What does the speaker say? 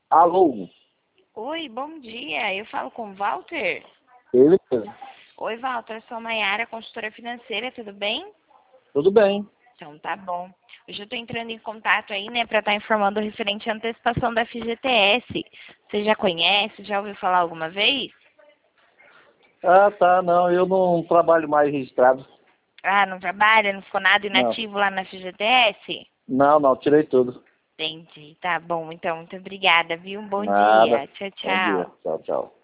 Alô? Oi, bom dia. Eu falo com o Walter? Ele? Oi, Walter. Eu sou a Mayara, consultora financeira, tudo bem? Tudo bem. Então, tá bom. Hoje eu estou entrando em contato aí, né, para estar informando referente à antecipação da FGTS. Você já conhece? Já ouviu falar alguma vez? Ah, tá, não, eu não trabalho mais registrado. Ah, não trabalha? Não ficou nada Não, inativo lá na FGTS? não, tirei tudo. Entendi. Tá bom, então. Muito obrigada, viu? Um bom Nada. dia. Tchau, Bom dia. tchau. Tchau, tchau.